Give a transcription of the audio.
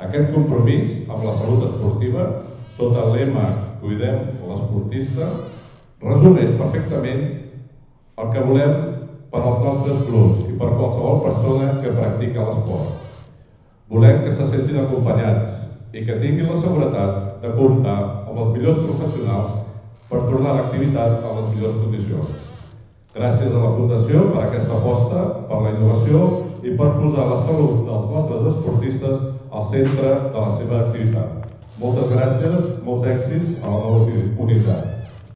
Aquest compromís amb la salut esportiva, sota el lema Cuidem l'esportista, resumeix perfectament el que volem per als nostres clubs i per qualsevol persona que practica l'esport. Volem que se sentin acompanyats i que tinguin la seguretat de comptar amb els millors professionals per tornar a l'activitat en les millors condicions. Gràcies a la Fundació per aquesta aposta, per la innovació i per posar la salut dels nostres esportistes al centre de la seva activitat. Moltes gràcies, molts èxits a la nova unitat.